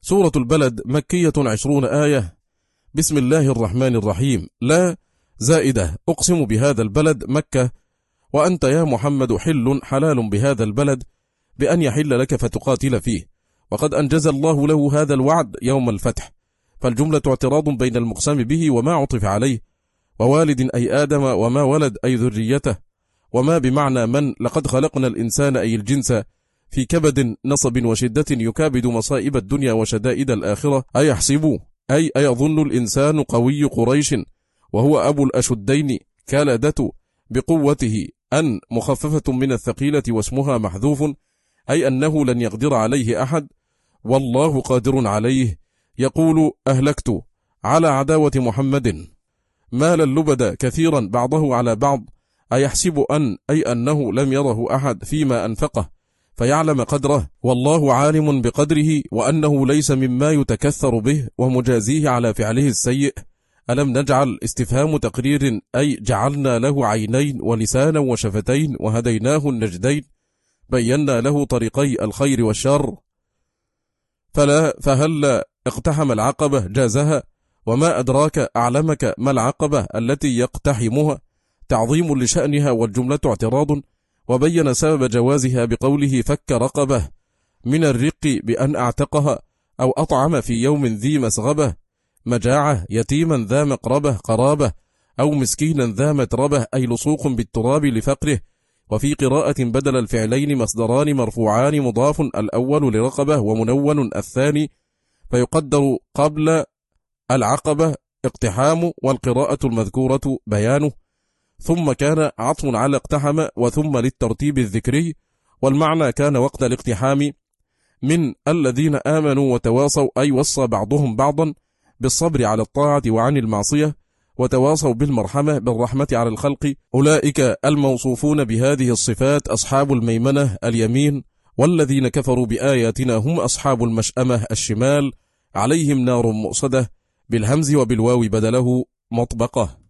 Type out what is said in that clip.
سورة البلد مكية 20 آية. بسم الله الرحمن الرحيم. لا زائدة. أقسم بهذا البلد مكة، وأنت يا محمد حل حلال بهذا البلد بأن يحل لك فتقاتل فيه، وقد أنجز الله له هذا الوعد يوم الفتح، فالجملة اعتراض بين المقسم به وما عطف عليه، ووالد أي آدم، وما ولد أي ذريته، وما بمعنى من. لقد خلقنا الإنسان أي الجنس في كبد نصب وشدة يكابد مصائب الدنيا وشدائد الآخرة. أيحسب أي أيظن الإنسان قوي قريش وهو أبو الأشدين كالدة بقوته أن مخففة من الثقيلة واسمها محذوف، أي أنه لن يقدر عليه أحد والله قادر عليه. يقول أهلكت على عداوة محمد مال اللبد كثيرا بعضه على بعض. أيحسب أن أي أنه لم يره أحد فيما أنفقه فيعلم قدره، والله عالم بقدره، وأنه ليس مما يتكثر به ومجازيه على فعله السيء. ألم نجعل استفهام تقرير، أي جعلنا له عينين ولسانا وشفتين وهديناه النجدين، بينا له طريقي الخير والشر. فهل اقتحم العقبة جازها، وما أدراك أعلمك ما العقبة التي يقتحمها، تعظيم لشأنها والجملة اعتراض، وبين سبب جوازها بقوله فك رقبة من الرق بأن أعتقها أو أطعم في يوم ذي مسغبة، مجاعة، يتيما ذا مقربة قرابة، أو مسكينا ذا متربة أي لصوق بالتراب لفقره. وفي قراءة بدل الفعلين مصدران مرفوعان مضاف الأول لرقبة ومنون الثاني، فيقدر قبل العقبة اقتحام، والقراءة المذكورة بيانه، ثم كان عطف على اقتحم وثم للترتيب الذكري، والمعنى كان وقت الاقتحام من الذين آمنوا وتواصوا، أي وصى بعضهم بعضا بالصبر على الطاعة وعن المعصية، وتواصوا بالرحمة على الخلق. أولئك الموصوفون بهذه الصفات أصحاب الميمنة اليمين، والذين كفروا بآياتنا هم أصحاب المشأمة الشمال، عليهم نار مؤصدة بالهمز وبالواو بدله مطبقة.